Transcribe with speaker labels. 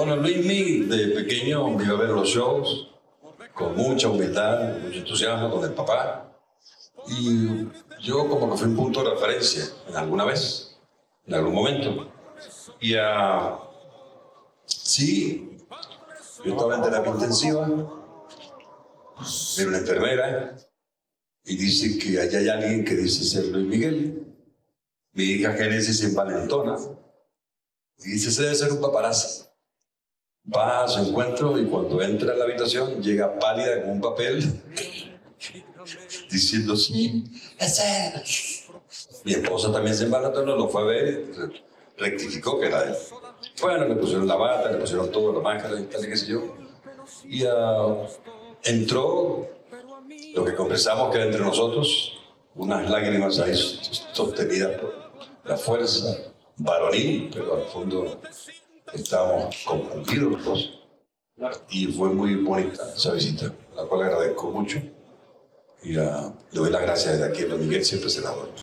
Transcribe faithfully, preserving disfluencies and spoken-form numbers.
Speaker 1: Bueno, Luis Miguel de pequeño me iba a ver los shows con mucha humildad, mucho entusiasmo con el papá. Y yo como que fui un punto de referencia en alguna vez, en algún momento. Y uh, sí, yo estaba en terapia intensiva, era una enfermera, y dice que allá hay alguien que dice ser Luis Miguel. Mi hija Génesis se envalentona y dice, ese debe ser un paparazzi. Va a su encuentro y cuando entra a la habitación llega pálida con un papel diciendo, sí, es él. Mi esposa también se envalentonó, lo fue a ver y rectificó que era él. Bueno, le pusieron la bata, le pusieron todo, la máscara y tal, y qué sé yo. Y uh, entró lo que conversamos que era entre nosotros, unas lágrimas ahí sostenidas por la fuerza varonil, pero al fondo estábamos confundidos los dos. Y fue muy bonita esa visita, la cual agradezco mucho. Y uh, le doy las gracias desde aquí a Luis Miguel, siempre se la doy.